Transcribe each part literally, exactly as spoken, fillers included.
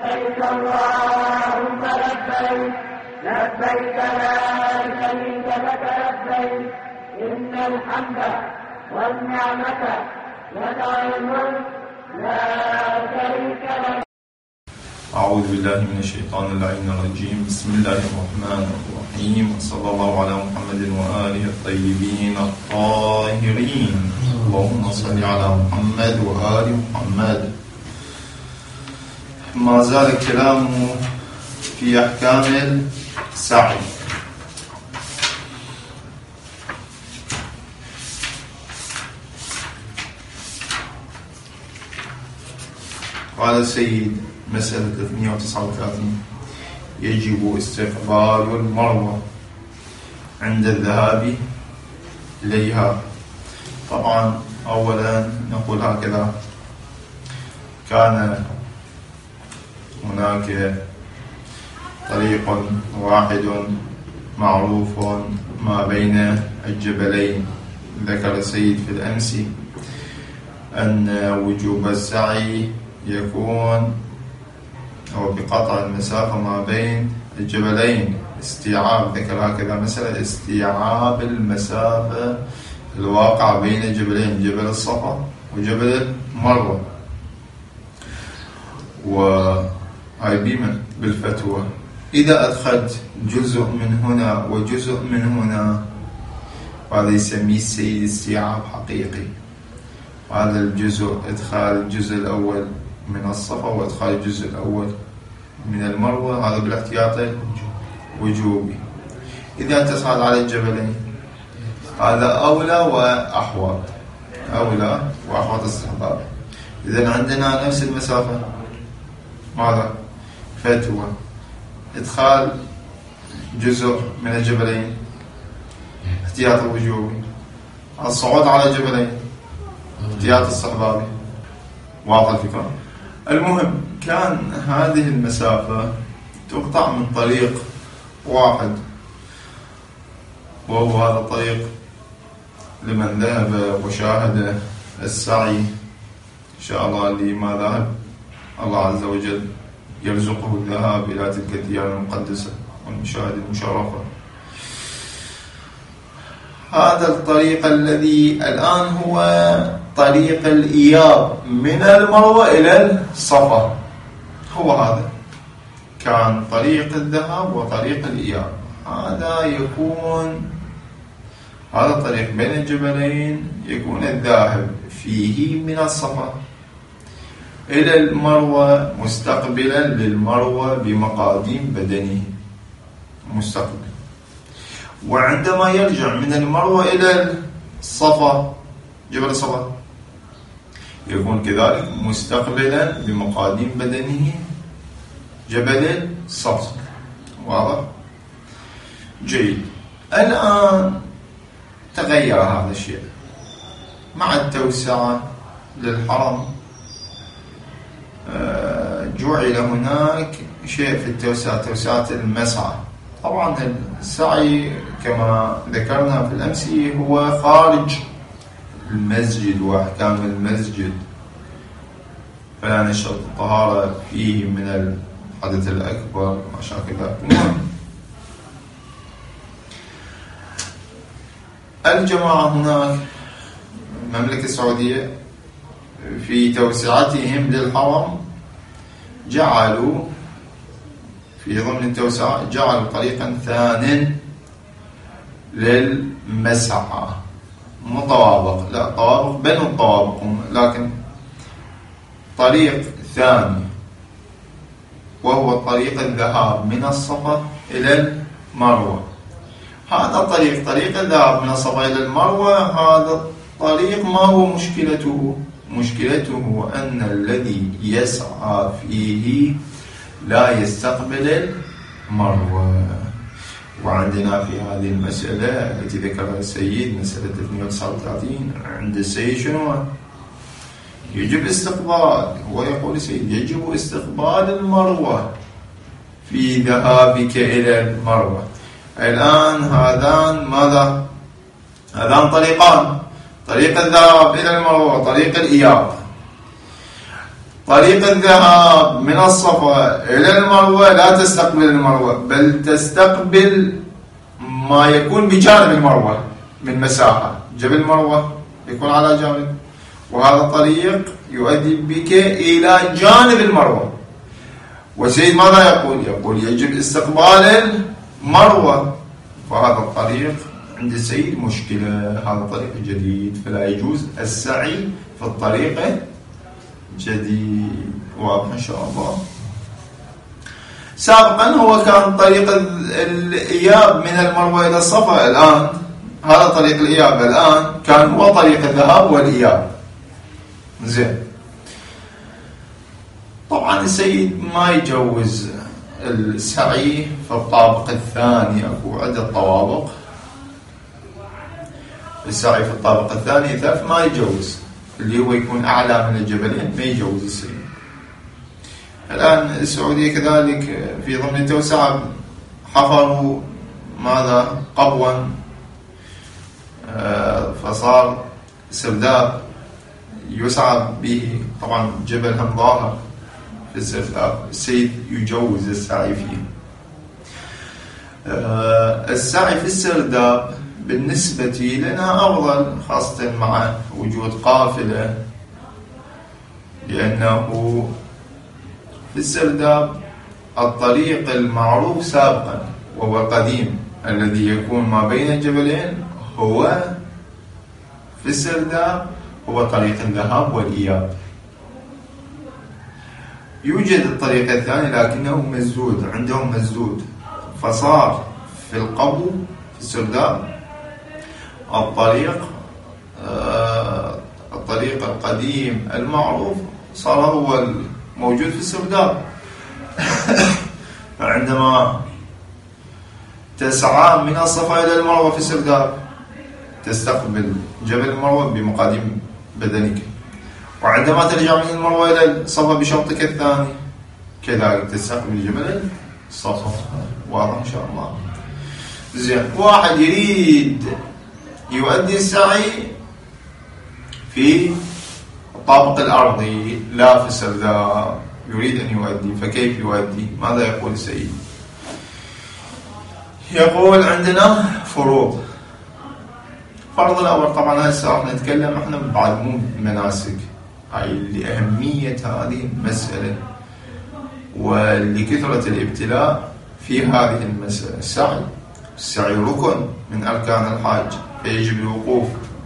لبيك اللهم لبيك لبيك لا شريك لك لبيك إن الحمد والنعمة لك الملك لا شريك لك. أعوذ بالله من الشيطان اللعين الرجيم. بسم الله الرحمن الرحيم، وصلى الله على محمد وآله الطيبين الطاهرين. اللهم صل على محمد وآل محمد. ما زال الكلام في أحكام السعي. قال السيد مسألة ثلاثمئة وتسعة وثلاثين: يجب استقبال المروة عند الذهاب إليها. طبعا أولا نقول هكذا: كان هناك طريق واحد معروف ما بين الجبلين. ذكر السيد في الأمس أن وجوب السعي يكون أو بقطع المسافة ما بين الجبلين، استيعاب. ذكر هكذا مسألة استيعاب المسافة الواقع بين الجبلين، جبل الصفا وجبل المروة. وهي بمن بالفتوى إذا أدخلت جزء من هنا وجزء من هنا، هذا يسميه السيد استيعاب حقيقي. هذا الجزء إدخال الجزء الأول من الصفا وإدخال الجزء الأول من المروة، هذا بالاحتياط وجوبي. إذا تصعد على الجبلين هذا أولى وأحوط، أولى وأحوط استحباب. إذن عندنا نفس المسافة، ماذا؟ فتوى إدخال جزء من الجبلين احتياط وجوبي، الصعود على الجبلين احتياط استحبابي. واضح الفكرة؟ المهم، كان هذه المسافة تقطع من طريق واحد، وهو هذا الطريق لمن ذهب وشاهد السعي إن شاء الله لما ذهب الله عز وجل يرزقه الذهاب إلى تلك الديار المقدسة والمشاهد المشرفة. هذا الطريق الذي الآن هو طريق الإياب من المروة إلى الصفا، هو هذا كان طريق الذهاب وطريق الإياب. هذا يكون هذا الطريق بين الجبلين يكون الذاهب فيه من الصفا إلى المروة مستقبلا للمروة بمقاديم بدنه مستقبل، وعندما يرجع من المروة إلى الصفا جبل الصفا يكون كذلك مستقبلا بمقاديم بدنه جبل الصفا. واضح؟ جيد. الآن تغير هذا الشيء مع التوسعة للحرم. جعل هناك شيء في التوسعة، توسعة المسعى. طبعا السعي كما ذكرنا في الأمس هو خارج المسجد وأحكام المسجد، فلا نشرط الطهارة فيه من الحدث الأكبر ما شاكل ذلك. الجماعة هناك المملكة السعودية في توسعتهم للحرم جعلوا في ضمن التوسعة جعلوا طريقا ثانٍ للمسعى مطابق، لا طوابق بين الطوابق، لكن طريق ثاني وهو طريق الذهاب من الصفا إلى المروة. هذا الطريق طريق الذهاب من الصفا إلى المروة، هذا الطريق ما هو مشكلته؟ مشكلته أن الذي يسعى فيه لا يستقبل المروة. وعندنا في هذه المسألة التي ذكرها السيد مسألة ثلاثمئة وتسعة وثلاثين عند السيد شنو؟ يجب استقبال. هو يقول السيد يجب استقبال المروة في ذهابك إلى المروة. الآن هذان ماذا؟ هذان طريقان، طريق الذهاب إلى المروة وطريق الإياب. طريق الذهاب من الصفا إلى المروة لا تستقبل المروة، بل تستقبل ما يكون بجانب المروة من مساحة. جبل المروة يكون على جانب، وهذا الطريق يؤدي بك إلى جانب المروة. وسيد ماذا يقول؟ يقول يجب استقبال المروة، فهذا الطريق عند السيد مشكلة، هذا طريق جديد فلا يجوز السعي في الطريق الجديد. واضح إن شاء الله. سابقا هو كان طريق الإياب من المروة إلى الصفا، الآن هذا طريق الإياب الآن كان هو طريق الذهاب والإياب. زين، طبعا السيد ما يجوز السعي في الطابق الثاني، أكو عدة طوابق. السعي في الطابق الثاني ثلاث ما يجوز، اللي هو يكون أعلى من الجبلين ما يجوز السعي. الآن السعودية كذلك في ضمن التوسعة حفروا ماذا قبوا، فصار سرداب يسعى به، طبعا جبل هم ظاهر في السرداب، السيد يجوز السعي فيه. السعي في السرداب بالنسبة لنا أفضل، خاصة مع وجود قافلة، لأنه في السرداب الطريق المعروف سابقا وهو القديم الذي يكون ما بين الجبلين، هو في السرداب هو طريق الذهاب والإياب. يوجد الطريق الثاني لكنه مسدود، عندهم مسدود، فصار في القبو في السرداب الطريق آه الطريق القديم المعروف صار هو موجود في السرداب. عندما تسعى من الصفا إلى المروة في السرداب تستقبل جبل المروة بمقاديم بدنك، وعندما ترجع من المروة إلى الصفا بشوطك الثاني كذلك تستقبل جبل الصفا. واضح إن شاء الله. زين، واحد يريد يؤدي السعي في الطابق الأرضي لا في السرداب، يريد أن يؤدي، فكيف يؤدي؟ ماذا يقول السيد؟ يقول عندنا فروض. فرض الأول، طبعا هسه راح نتكلم احنا بعد مو مناسك، هاي لأهمية هذه المسألة ولكثرة الابتلاء في هذه المسألة. السعي السعي ركن من أركان الحاج، فيجب الوقوف.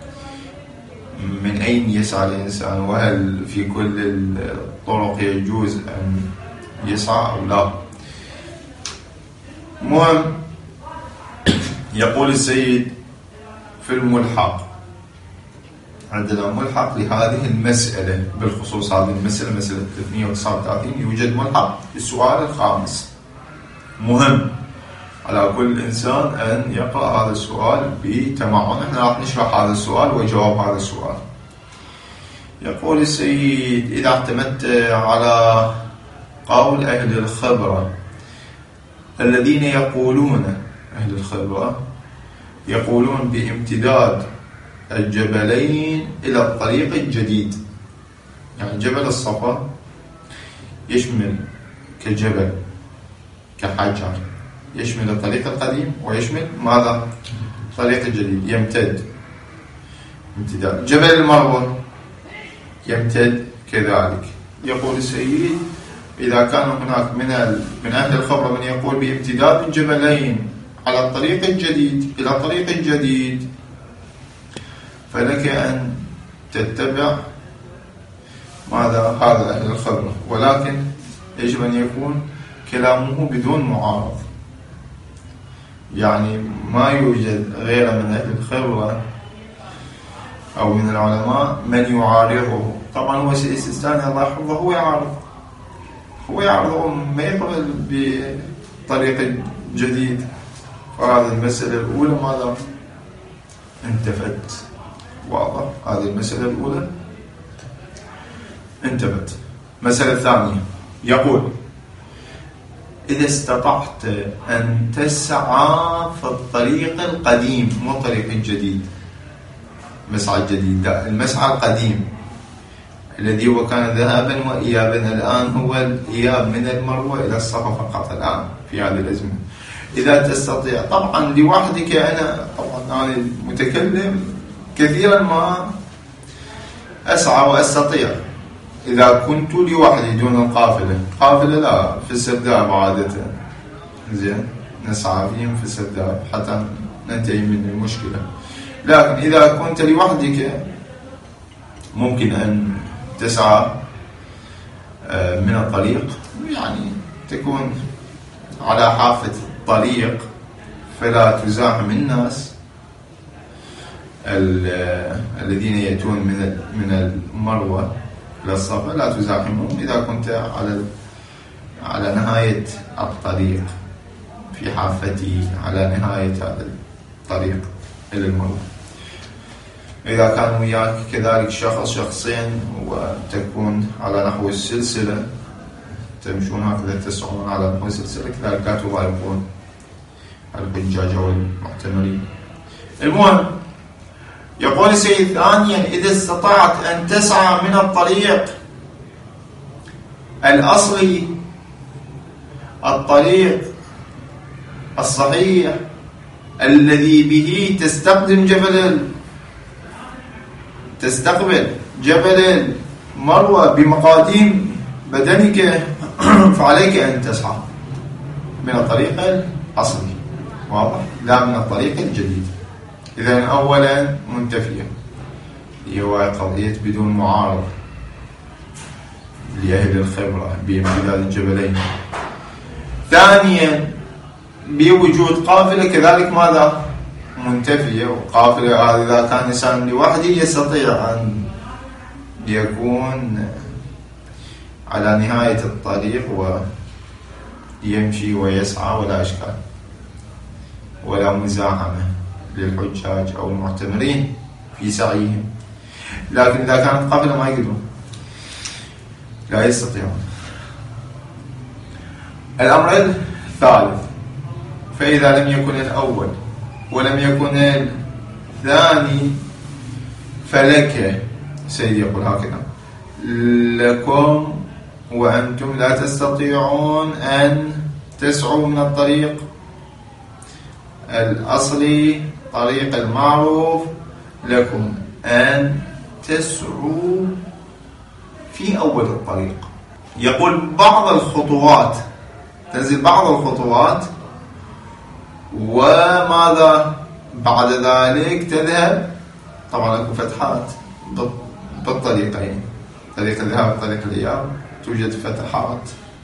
من أين يسعى الإنسان؟ وهل في كل الطرق يجوز أن يسعى أو لا؟ مهم. يقول السيد في الملحق، عندنا ملحق لهذه المسألة بالخصوص، هذه المسألة مسألة ثلاثمئة وتسعة وثلاثين، يوجد ملحق السؤال الخامس. مهم على كل إنسان أن يقرأ هذا السؤال بتمعن. نحن راح نشرح هذا السؤال وجواب هذا السؤال. يقول السيد: إذا اعتمدت على قول أهل الخبرة الذين يقولون، أهل الخبرة يقولون بامتداد الجبلين إلى الطريق الجديد، يعني جبل الصفا يشمل كجبل كحجر، يشمل الطريق القديم ويشمل ماذا؟ الطريق الجديد، يمتد امتداد. جبل المروة يمتد كذلك. يقول السيد: إذا كان هناك من من أهل الخبرة من يقول بامتداد الجبلين على الطريق الجديد إلى الطريق الجديد، فلك أن تتبع ماذا؟ هذا أهل الخبرة، ولكن يجب أن يكون كلامه بدون معارض، يعني ما يوجد غير من أهل الخبرة أو من العلماء من يعارضه. طبعا هو سيد السيستاني الله يحفظه هو يعارض هو يعارضه ما يقبل بطريق جديد. فهذه المسألة الأولى ماذا؟ انتفت. واضح؟ هذه المسألة الأولى انتفت. مسألة الثانية يقول: إذا استطعت أن تسعى في الطريق القديم، مو الطريق الجديد، المسعى الجديد لا، المسعى القديم الذي هو كان ذهابا وإيابا، الآن هو الإياب من المروة إلى الصفا فقط الآن في هذه الأزمة. إذا تستطيع طبعا لوحدك، أنا طبعا أنا متكلم كثيرا ما أسعى وأستطيع إذا كنت لوحدي دون القافلة. قافلة لا، في السرداب عادة زين نسعى فيهم في السرداب حتى ننتهي من المشكلة. لكن إذا كنت لوحدك ممكن أن تسعى من الطريق، يعني تكون على حافة الطريق فلا تزاحم الناس الذين يأتون من من المروة إلى الصفا، لا تزاحمهم إذا كنت على على نهاية الطريق في حافتي على نهاية هذا الطريق إلى المروة. إذا كان وياك كذلك شخص شخصين وتكون على نحو السلسلة، تمشون هكذا تسعون على نحو السلسلة، كذلك لا تضايقون الحجاج والمعتمرين. المهم يقول السيد ثانيا: إذا استطعت أن تسعى من الطريق الأصلي، الطريق الصحيح الذي به تستقدم جبل تستقبل جبل المروة بمقاديم بدنك، فعليك أن تسعى من الطريق الأصلي، واضح؟ لا من الطريق الجديد. إذن أولا منتفية، هي قضية بدون معارض لأهل الخبرة بامتداد الجبلين. ثانيا بوجود قافلة كذلك ماذا؟ منتفية. وقافلة هذا إذا كان إنسان لوحده يستطيع أن يكون على نهاية الطريق ويمشي ويسعى ولا إشكال ولا مزاحمة للحجاج أو المعتمرين في سعيهم. لكن إذا كانت قافلة ما يقدرون، لا يستطيعون. الأمر الثالث: فإذا لم يكن الأول ولم يكن الثاني فلك، سيدي يقول هكذا: لكم وأنتم لا تستطيعون أن تسعوا من الطريق الأصلي، طريق المعروف، لكم أن تسعوا في أول الطريق. يقول بعض الخطوات، تنزل بعض الخطوات، وماذا بعد ذلك تذهب. طبعا لكم فتحات بالطريقين، طريق الذهاب وطريق الإياب، توجد فتحات.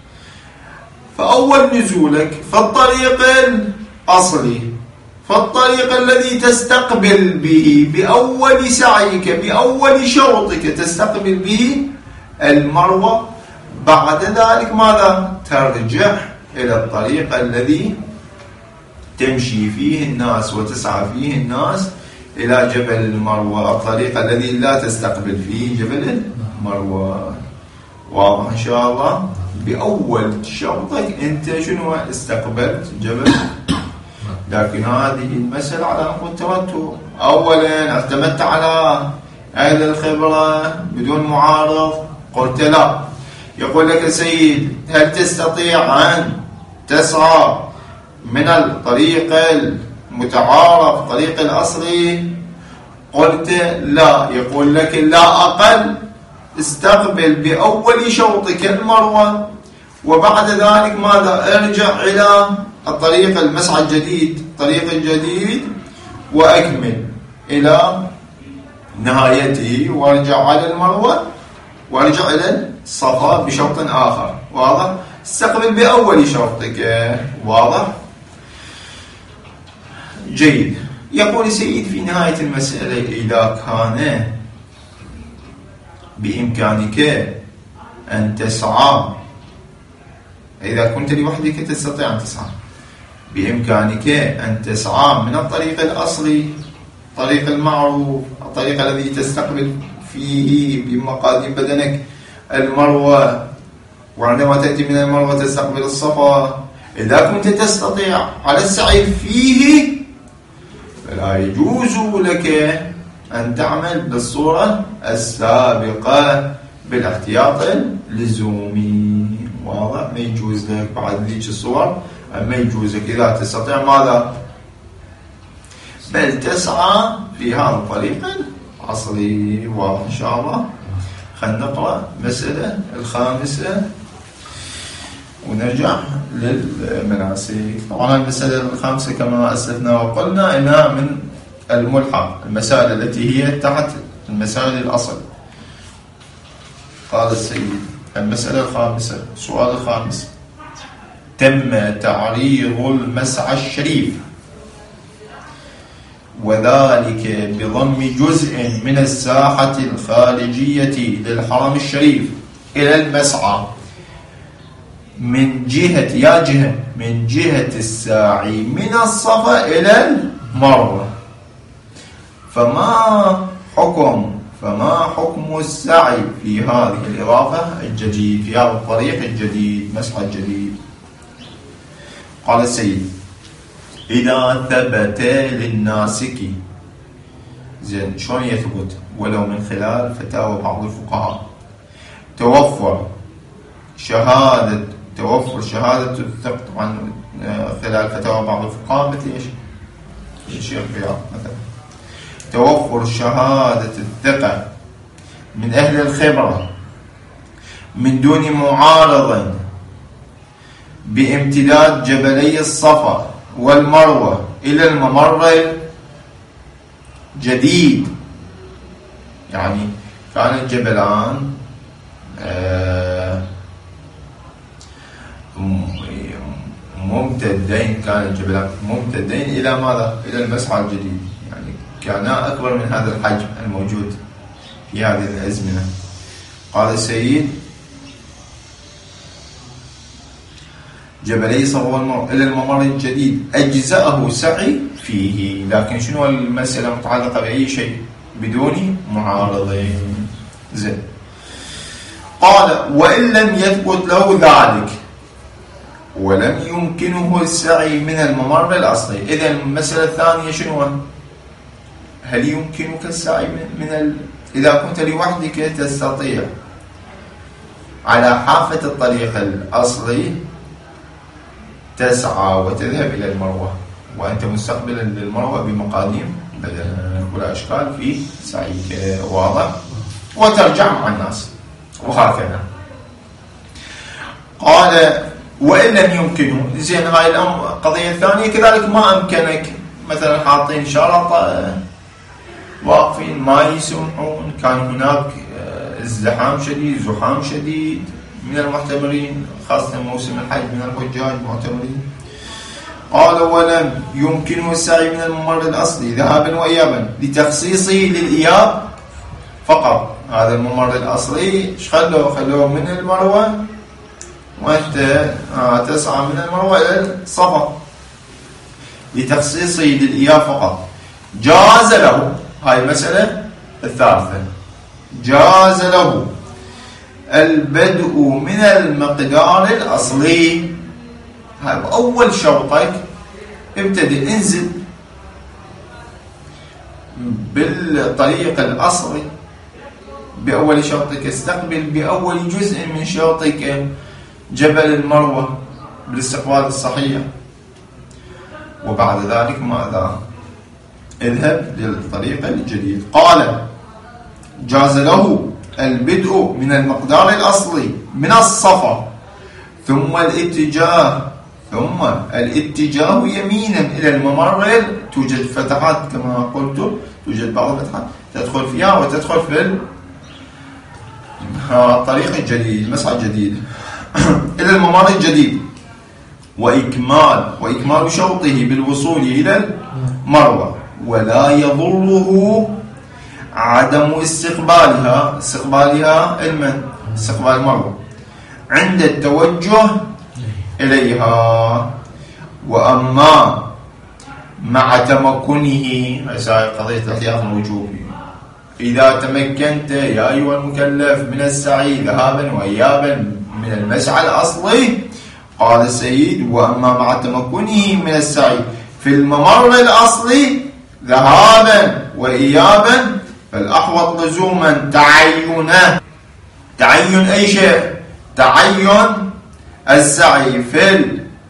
فأول نزولك فالطريق الأصلي، فالطريق الذي تستقبل به بأول سعيك بأول شوطك تستقبل به المروة، بعد ذلك ماذا؟ ترجع إلى الطريق الذي تمشي فيه الناس وتسعى فيه الناس إلى جبل المروة، الطريق الذي لا تستقبل فيه جبل المروة. واضح إن شاء الله؟ بأول شوطك أنت شنو؟ استقبلت جبل. لكن هذه المسألة على نحو التوتر. أولا اعتمدت على أهل الخبرة بدون معارض، قلت لا. يقول لك السيد: هل تستطيع أن تسعى من الطريق المتعارف طريق الأصلي؟ قلت لا. يقول لك: لا أقل استقبل بأول شوطك المروة، وبعد ذلك ماذا؟ ارجع إلى الطريق المسعى الجديد، الطريق الجديد، وأكمل إلى نهايته، وارجع على المروة وارجع إلى الصفا بشوط آخر. واضح؟ استقبل بأول شوطك. واضح؟ جيد. يقول سيد في نهاية المسألة: إذا كان بإمكانك أن تسعى، إذا كنت لوحدك تستطيع أن تسعى، بإمكانك أن تسعى من الطريق الأصلي، طريق المعروف، الطريق الذي تستقبل فيه بمقاديم بدنك المروة، وعندما تأتي من المروة تستقبل الصفا. إذا كنت تستطيع على السعي فيه فلا يجوز لك أن تعمل بالصورة السابقة بالاحتياط اللزومي. واضح؟ ما يجوز لك بعد ذيك الصور، ما يجوز لك إذا تستطيع ماذا؟ بل تسعى في هذا الطريق العصري. واضح إن شاء الله. خلينا نقرأ مسألة الخامسة ونرجع للمناسك. طبعا المسألة الخامسة كما أسلفنا وقلنا إنها من الملحق، المسائل التي هي تحت المسائل الأصل. قال السيد: المسألة الخامسة، السؤال الخامس: تم تعريض المسعى الشريف وذلك بضم جزء من الساحة الخارجية للحرم الشريف إلى المسعى من جهة يا جهة من جهة الساعي من الصفا إلى المروة، فما حكم فما حكم السعي في هذه الإضافة الجديد، في هذا الطريق الجديد، مسعى الجديد؟ قال السيد: إذا ثبت للناسك، زين شلون يثبت؟ ولو من خلال فتاوى بعض الفقهاء، توفر شهادة توفر شهادة الثقة، طبعا خلال فتاوى بعض الفقهاء مثل ايش؟ الشيخ رياض مثلا، توفر شهادة الثقة من أهل الخبرة من دون معارض بامتداد جبلي الصفا والمروة إلى الممر الجديد. يعني كان الجبلان آه ممتدين كان الجبلان ممتدين إلى ماذا؟ إلى المسعى الجديد، يعني كانا أكبر من هذا الحجم الموجود في هذه الأزمنة. قال السيد: جبلي صفا والمروة إلى الممر الجديد أجزأه سعي فيه، لكن شنو المسألة متعلقة بأي شيء بدون معارضين. زين. قال: وإن لم يثبت له ذلك ولم يمكنه السعي من الممر الأصلي. إذا المسألة الثانية شنو؟ هل يمكنك السعي من ال... إذا كنت لوحدك تستطيع على حافة الطريق الأصلي تسعى وتذهب إلى المروة وأنت مستقبلا للمروة بمقاديم ولا أشكال في سعيك، واضح؟ وترجع مع الناس وهكذا. قال: وإن لم يمكنه، زين هاي القضية الثانية كذلك ما أمكنك، مثلا حاطين شرطة واقفين ما يسمحون، كان هناك ازدحام شديد زحام شديد من المعتمرين خاصة موسم الحج من الحجاج المعتمرين. قال: ولم يمكنه السعي من الممر الأصلي ذهابا وإيابا لتخصيصه للإياب فقط. هذا الممر الأصلي ايش خلوه؟ خلوه من المروة وأنت آه تسعى من المروة إلى الصفا لتخصيصه للإياب فقط. جاز له، هاي المسألة الثالثة، جاز له البدء من المقدار الأصلي. هاي أول شرطك، ابتدئ انزل بالطريق الأصلي بأول شرطك، استقبل بأول جزء من شرطك جبل المروة بالاستقبال الصحيح، وبعد ذلك ماذا؟ اذهب للطريق الجديد. قال: جاز له البدء من المقدار الأصلي من الصفا ثم الاتجاه ثم الاتجاه يمينا إلى الممر. توجد فتحات كما قلت، توجد بعض الفتحات تدخل فيها وتدخل في الطريق الجديد، المسعى الجديد إلى الممر الجديد، وإكمال وإكمال شوطه بالوصول إلى المروة، ولا يضره عدم استقبالها استقبالها المن استقبال المروة عند التوجه إليها. وأما مع تمكنه، هذه قضية الاحتياط الوجوبي، إذا تمكنت يا أيها المكلف من السعي ذهابا وإيابا من المسعى الأصلي، قال السيد: وأما مع تمكنه من السعي في الممر الأصلي ذهابا وإيابا فالأحوط لزوما تعينا تعين أي شيء، تعين السعي في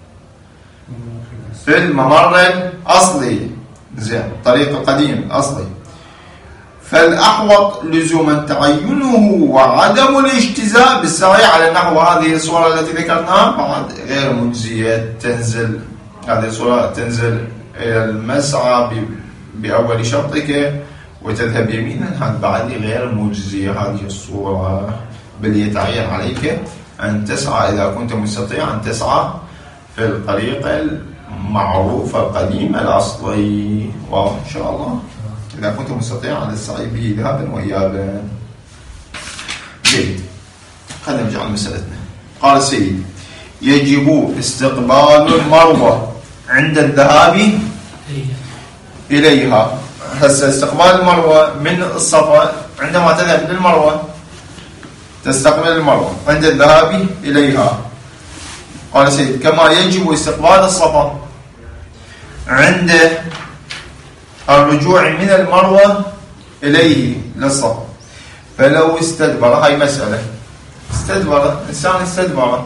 في الممر الأصلي، زين، الطريق القديم الأصلي، فالأحوط لزوما تعينه وعدم الاجتزاء بالسعي على النحو. هذه الصورة التي ذكرناها بعد غير مجزية، تنزل هذه الصورة تنزل إلى المسعى بأول شرطك وتذهب يمينا، هذه بعد غير مجزية. هذه الصورة بل يتعين عليك أن تسعى إذا كنت مستطيع أن تسعى في الطريق المعروف القديم الأصلي، واضح إن شاء الله، إذا كنت مستطيع على السعي به ذهابا وإيابا. جيد، خلينا نرجع لمسألتنا. قال السيد: يجب استقبال المروة عند الذهاب إليها. هسه استقبال المروة من الصفا، عندما تذهب للمروة تستقبل المروة عند الذهاب إليها. قال السيد: كما يجب استقبال الصفا عند الرجوع من المروة إليه للصفا. فلو استدبر، هاي مسألة، استدبر إنسان استدبر،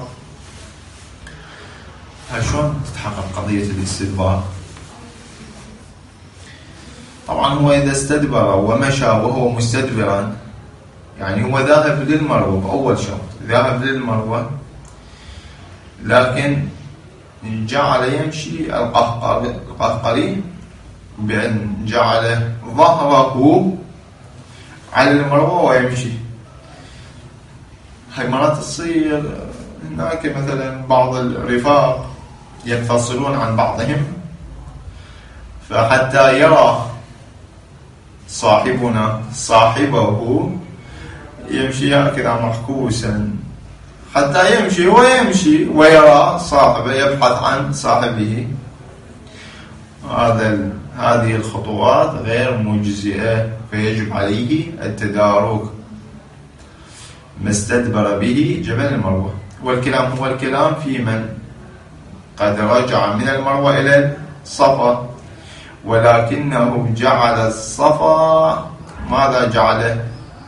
هاي شلون تتحقق قضية الاستدبار؟ طبعا هو إذا استدبر ومشى وهو مستدبرا، يعني هو ذاهب للمروة بأول شرط، ذاهب للمروة لكن جعل يمشي القهقري بأن جعل ظهره على المروة ويمشي. هاي مرات تصير هناك مثلا بعض الرفاق ينفصلون عن بعضهم، فحتى يرى صاحبنا صاحبه يمشي هكذا محكوسا، حتى يمشي ويمشي ويرى صاحبه، يبحث عن صاحبه. هذا هذه الخطوات غير مجزئة، فيجب عليه التدارك. ما استدبر به جبل المروة. والكلام هو الكلام في من قد رجع من المروة إلى الصفا، ولكنه جعل الصفا ماذا جعله؟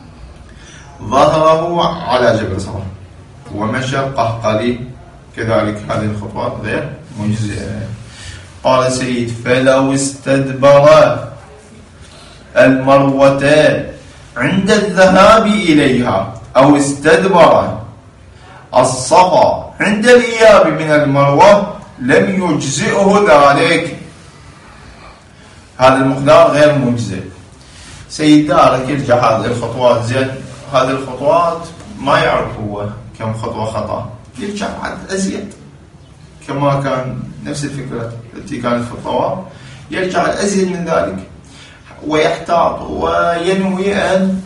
ظهره على جبل الصفا ومشى القهقري، كذلك هذه الخطوات غير مجزئة. قال سيد: فلو استدبر المروة عند الذهاب إليها أو استدبر الصفا عند الإياب من المروة لم يجزئه ذلك. هذا المقدار غير مجزئ. سيد دارك يرجع هذه الخطوات، زين هذه الخطوات ما يعرف هو كم خطوة خطأ، يرجع عد أزيد كما كان نفس الفكرة التي كانت في الطواف، يرجع الأزيد من ذلك ويحتاط وينوي أن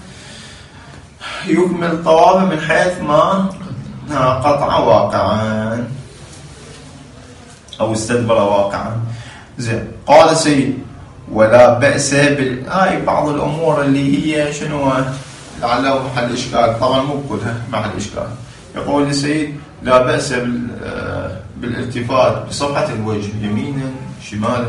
يكمل طوافه من حيث ما قطع واقعا أو استدبر واقعا. زين. قال سيد: ولا بأس بال هاي بعض الأمور اللي هي شنو لعله محل إشكال، طبعا مو كلها محل إشكال. يقول السيد: لا بأس بالالتفات بصفحة الوجه يمينا شمالا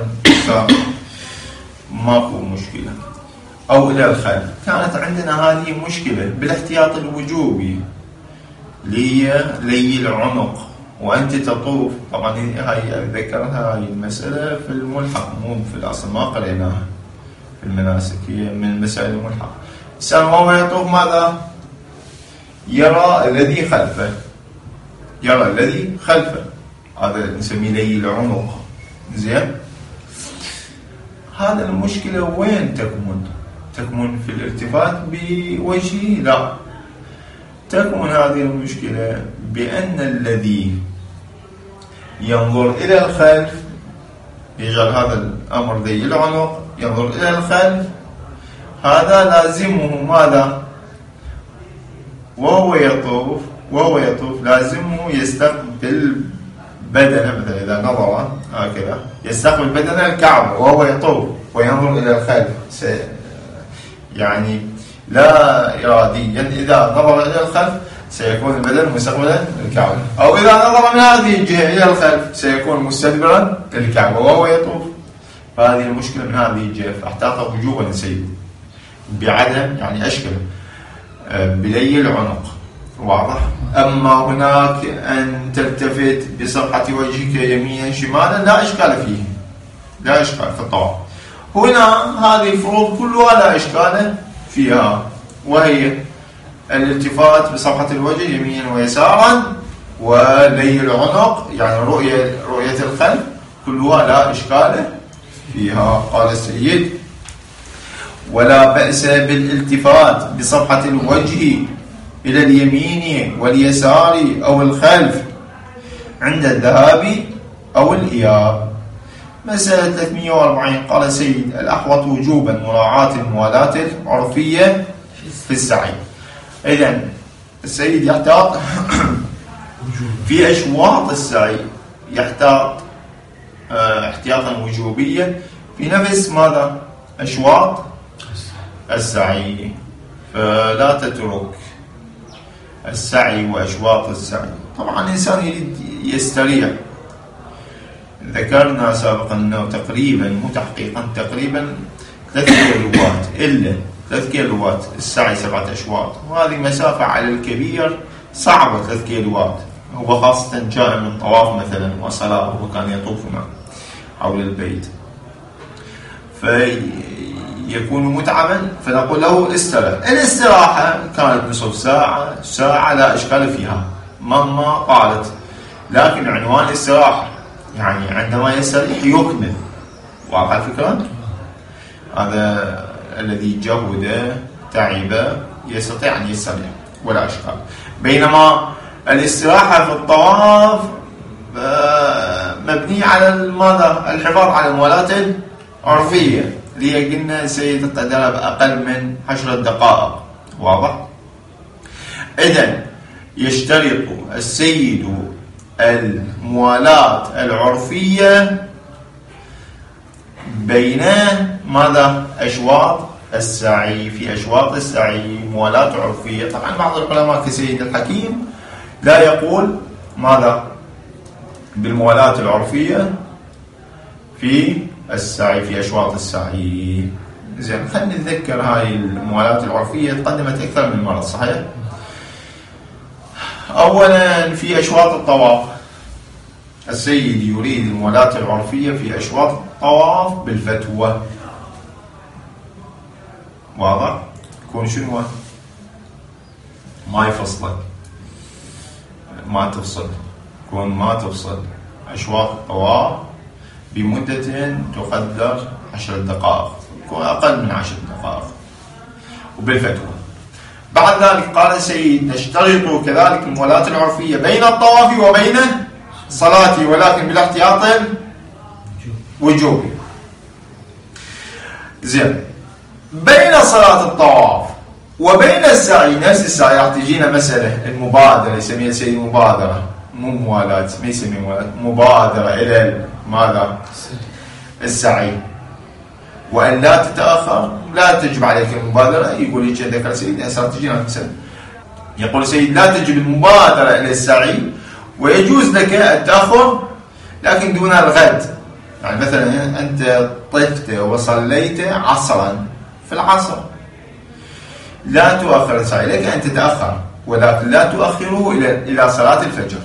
ماكو مشكلة، أو إلى الخلف. كانت عندنا هذه مشكلة بالاحتياط الوجوبي لي لي العنق وأنت تطوف. طبعا هاي ذكرها هاي المسألة في الملحق، مو في الأصل، ما قريناها في المناسك، هي من مسائل الملحق. الإنسان وهو يطوف ماذا يرى؟ الذي خلفه، يرى الذي خلفه، هذا نسميه لي العنق. زين. هذا المشكلة وين تكمن؟ تكمن في الالتفات بوجهه؟ لا، تكمن هذه المشكلة بأن الذي ينظر إلى الخلف يجعل هذا الأمر ذي العنق، ينظر إلى الخلف، هذا لازمه ماذا؟ وهو يطوف وهو يطوف لازمه يستقبل بدنه، مثلا إذا نظر هكذا يستقبل بدنه الكعبة وهو يطوف وينظر إلى الخلف، يعني لا إراديا إذا نظر إلى الخلف سيكون البدن مستقبلا للكعبة، أو إذا نظر من هذه الجهة إلى الخلف سيكون مستدبرا للكعبة وهو يطوف. فهذه المشكلة من هذه الجهة، فاحتاط وجوبا سيد بعدم يعني أشكل بلي العنق واضح. أما هناك أن تلتفت بصفحة وجهك يمينا شمالا لا إشكال فيه، لا إشكال في الطواف. هنا هذه الفروض كلها لا إشكال فيها، وهي الالتفات بصفحة الوجه يمينا ويسارا، ولي العنق يعني رؤية رؤية الخلف، كلها لا إشكال فيها. قال السيد: ولا بأس بالالتفات بصفحة الوجه إلى اليمين واليسار أو الخلف عند الذهاب أو الإياب. مسألة ثلاثمئة وأربعين. قال السيد: الأحوط وجوبا مراعاة الموالاة العرفية في السعي. إذن السيد يحتاط في أشواط السعي، يحتاط احتياطا وجوبيا في نفس ماذا؟ أشواط السعي، فلا تترك السعي وأشواط السعي. طبعا الإنسان يريد يستريح. ذكرنا سابقا أنه تقريبا مو تحقيقا تقريبا ثلاث كيلوات، إلا ثلاث كيلوات السعي سبعة أشواط، وهذه مسافة على الكبير صعبة. ثلاث كيلوات هو خاصة جاء من طواف مثلا وصلاة وكان يطوف حول البيت فيكون متعبا، فنقول له استرح. الاستراحة كانت نصف ساعة ساعة لا إشكال فيها مهما قالت، لكن عنوان الاستراحة يعني عندما يستريح يكمل. واضح الفكرة؟ هذا الذي جهد تعب يستطيع أن يستريح ولا إشكال. بينما الاستراحة في الطواف مبني على ماذا؟ الحفاظ على الموالاة العرفية، اللي قلنا سيد القدر بأقل من عشر دقائق. واضح؟ إذن يشترط السيد الموالاة العرفية بين ماذا؟ أشواط السعي. في أشواط السعي موالاة عرفية. طبعا بعض العلماء كسيد الحكيم لا يقول ماذا؟ بالموالاة العرفية في السعي، في أشواط السعي. زين، خلينا نتذكر هاي الموالاة العرفية تقدمت أكثر من مرة، صحيح؟ أولا في أشواط الطواف، السيد يريد الموالاة العرفية في أشواط الطواف بالفتوى. واضح؟ يكون شنو؟ ما يفصلك، ما تفصل، يكون ما تفصل. أشواط الطواف بمدة تقدر عشر دقائق، يكون أقل من عشر دقائق وبالفتوى. بعد ذلك قال السيد: نشترط كذلك الموالاة العرفية بين الطواف وبين صلاته، ولكن بالاحتياط الوجوبي. زين، بين صلاة الطواف وبين السعي نفس السعي راح تجينا مسألة المبادرة، يسميها السيد مبادرة، مو موالاة، ما يسمي موالاة، مبادرة إلى ماذا؟ السعي، وأن لا تتأخر، لا تجب عليك المبادرة. يقول لك ذكر السيد أسرع تجينا مثلا، يقول السيد: لا تجب المبادرة إلى السعي، ويجوز لك التأخر لكن دون الغد. يعني مثلا أنت طفت وصليت عصرا، في العصر لا تؤخر السعي، لك أن تتأخر ولكن لا تؤخره إلى إلى صلاة الفجر،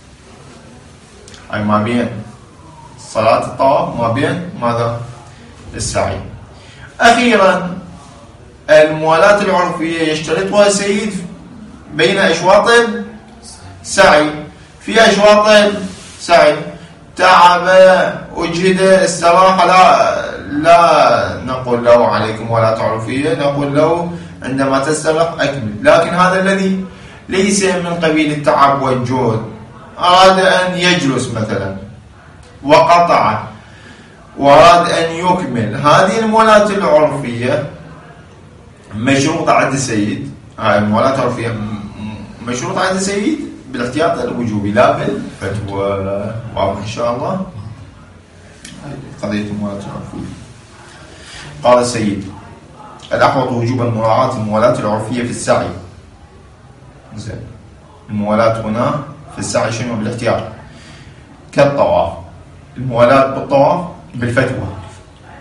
أي ما بين صلاة الطواف ما بين ماذا؟ السعي. أخيرا الموالاة العرفية يشترطها السيد بين أشواط السعي. في أشواط السعي تعب، أجهد، استراحة، لا لا نقول له عليكم موالاة عرفية، نقول له عندما تسترح أكمل. لكن هذا الذي ليس من قبيل التعب والجهد، أراد أن يجلس مثلا وقطع وأراد أن يكمل، هذه الموالاة العرفية مشروطة عند السيد. هاي الموالاة العرفية مشروطة عند السيد بالاحتياط الوجوبي لا بالفتوى. واضح إن شاء الله قضية الموالاة العرفية. قال السيد: الأحوط وجوبا مراعاة الموالاة العرفية في السعي. زين، الموالاة هنا في السعي شنو؟ بالاحتياط كالطواف. الموالاة بالطواف بالفتوى.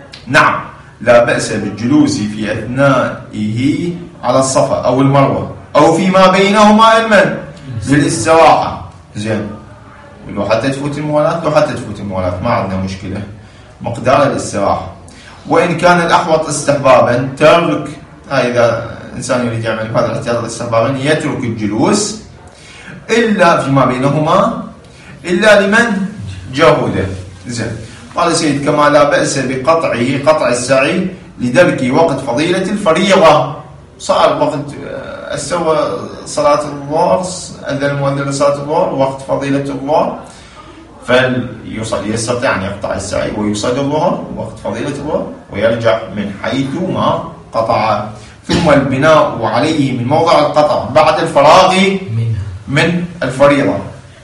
نعم، لا بأس بالجلوس في أثنائه على الصفا أو المروة أو فيما بينهما علما للاستراحة. زين، ولو حتى تفوت الموالاة لو حتى تفوت الموالاة ما عندنا مشكلة، مقدار الاستراحة. وإن كان الأحوط استحبابا ترك، هاي إذا إنسان يريد يعمل هذا الاحتياط استحبابا يترك الجلوس إلا فيما بينهما إلا لمن جهده. زين، قال سيد كما لا بأس بقطعه قطع السعي لدرك وقت فضيلة الفريضة. صار وقت استوى صلاة الظهر، أذن المؤذن لصلاة الظهر وقت فضيلة الظهر، فليصلي يستطيع أن يقطع السعي ويصلي الظهر وقت فضيلة الظهر ويرجع من حيث ما قطع. ثم البناء عليه من موضع القطع بعد الفراغ من الفريضة.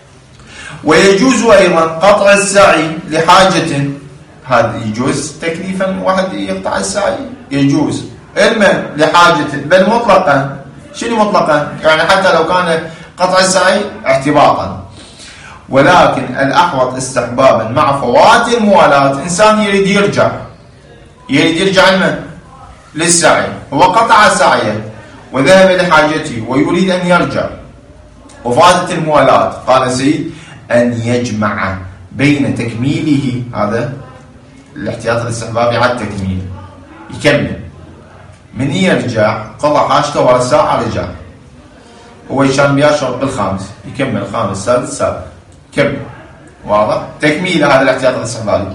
ويجوز أيضا قطع السعي لحاجة، هذا يجوز تكليفا واحد يقطع السعي، يجوز علما لحاجة، بل مطلقا. شنو مطلقا؟ يعني حتى لو كان قطع السعي احتباطا. ولكن الأحوط استحبابا مع فوات الموالاة. إنسان يريد يرجع يريد يرجع علما للسعي، هو قطع سعيه وذهب لحاجته ويريد أن يرجع وفاتت الموالاة، قال سيد أن يجمع بين تكميله، هذا الاحتياط الاستحبابي على التكميل، يكمل من يرجع قضى حاجته ورا ساعة رجع، هو يشان بيشرب بالخامس يكمل الخامس السادس السابع كمل، واضح؟ تكميل هذا الاحتياط الاستحبابي.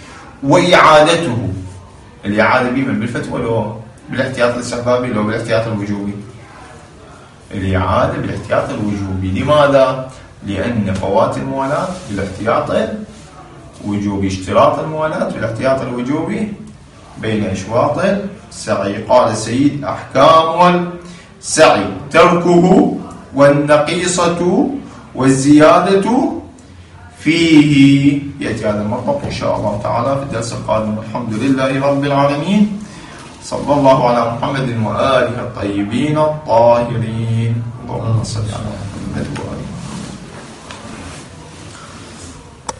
وإعادته، الإعادة بمن بالفتوى لو بالاحتياط الاستحبابي لو بالاحتياط الوجوبي؟ الإعادة بالاحتياط الوجوبي. لماذا؟ لأن فوات الموالاة بالاحتياط الوجوبي، اشتراط الموالاة بالاحتياط الوجوبي بين إشواط السعي. قال السيد أحكام السعي تركه والنقيصة والزيادة فيه. يأتي هذا المطلب إن شاء الله تعالى في الدرس القادم. الحمد لله رب العالمين، صلى الله على محمد وآله الطيبين الطاهرين. اللهم صل على محمد وآله.